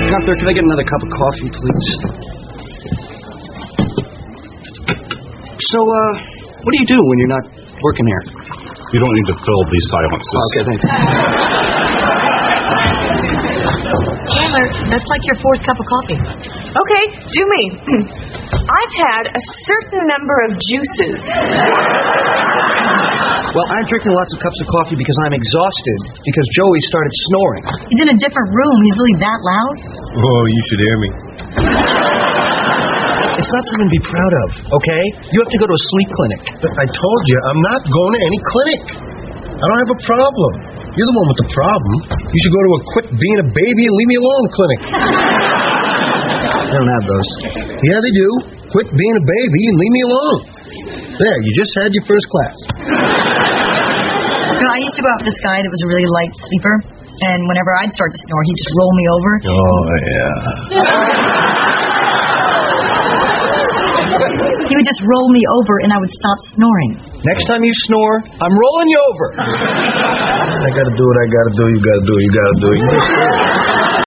Gunther, can I get another cup of coffee, please? So, what do you do when you're not working here? You don't need to fill these silences. Okay, thanks. Chandler, that's like your fourth cup of coffee. Okay, do me. I've had a certain number of juices. Well, I'm drinking lots of cups of coffee because I'm exhausted because Joey started snoring. He's in a different room. He's really that loud? Oh, you should hear me. It's not something to be proud of, okay? You have to go to a sleep clinic. But I told you, I'm not going to any clinic. I don't have a problem. You're the one with the problem. You should go to a quit being a baby and leave me alone clinic. They don't have those. Yeah, they do. Quit being a baby and leave me alone. There, you just had your first class. You know, I used to go out with this guy that was a really light sleeper, and whenever I'd start to snore, he'd just roll me over. Oh, yeah. He would just roll me over, and I would stop snoring. Next time you snore, I'm rolling you over. I gotta do what I gotta do. You gotta do what you gotta do. You just do it.